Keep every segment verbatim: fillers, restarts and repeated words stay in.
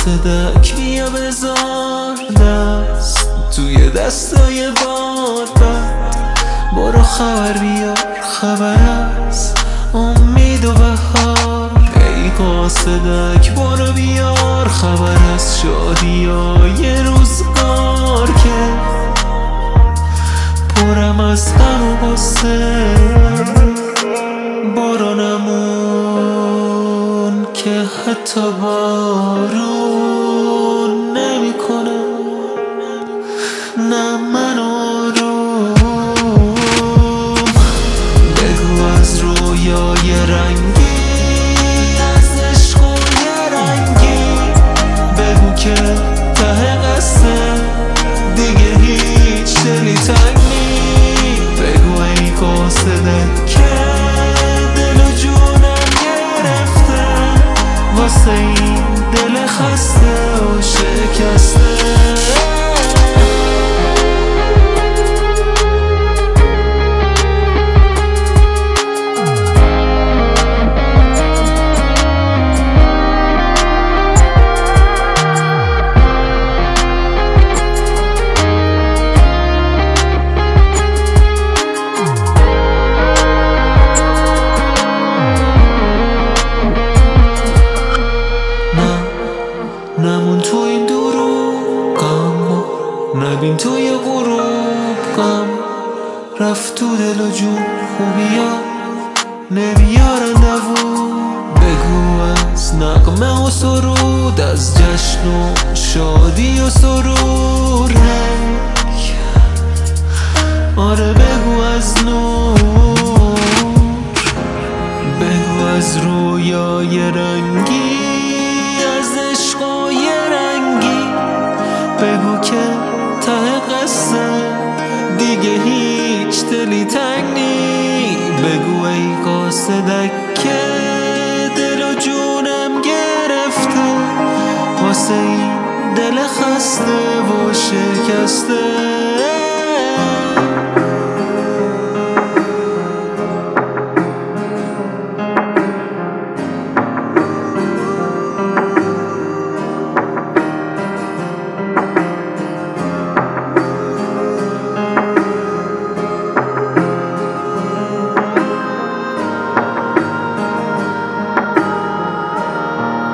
قاصدک بیا بذار دست توی دستای باد بد برو خبر بیار خبر از امید و بهار. ای قاصدک برو بیار خبر از شادیای روزگار که پرم از غم و غصه بارانمون که حتی بارون نمی کنه نه من آروم. بگو از رویای رنگی از عشق و یه رنگی بگو که ته قصه دیگه هیچ دلی تنگ نی. بگو ای قاصدک که دل و جونم گرفته واسه این دل خسته و شکسته. نمون تو این دروب غم نبین توی غروب غم رفت تو دل و جون خوبیا نمیارن دوون. بگو از نغمه و سرود از جشن و شادی و سرور هی آره بگو از نور. بگو از رویای رنگی بگو که ته قصه دیگه هیچ دلی تنگ نی. بگو ای قاصدک که دل و جونم گرفته واسه این دل خسته و شکسته.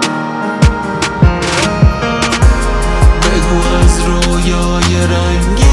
رویای رنگی